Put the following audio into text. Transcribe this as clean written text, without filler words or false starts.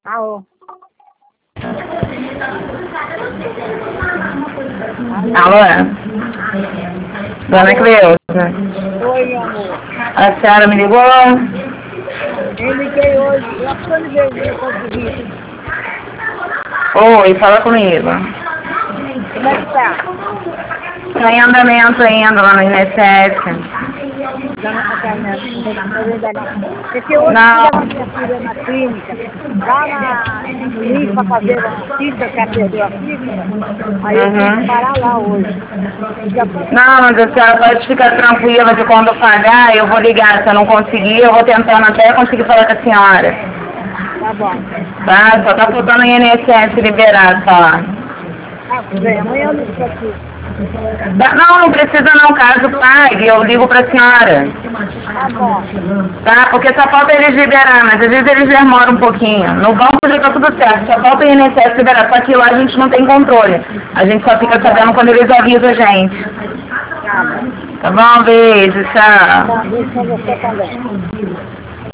Alô? Alô? Dona Cleusa? Oi, amor. A senhora me ligou? Eu liguei hoje. Eu acho que eu liguei, não consegui. Oi, fala comigo. Como é que tá? Tá em andamento ainda lá no INSS. Porque hoje eu fui Não. levar minha filha na clínica, lá no Rio, para fazer uma física, que ela perdeu a física. Aí eu tive que parar lá hoje. Já tô... Não, mas a senhora pode ficar tranquila que quando pagar eu vou ligar. Se eu não conseguir, eu vou tentando até conseguir falar com a senhora. Tá bom. Tá? Só tá faltando o INSS liberar só. Ah, tudo bem. Amanhã eu ligo pra ti. Não, não precisa não, caso pague, eu ligo pra senhora. Tá bom. Tá? Porque só falta eles liberar, mas às vezes eles demoram um pouquinho. No banco já tá tudo certo, só falta o INSS liberar, só que lá a gente não tem controle. A gente só fica sabendo quando eles avisam a gente. Tá bom. Tá bom? Beijo, Tá tchau. bom, beijo pra você também.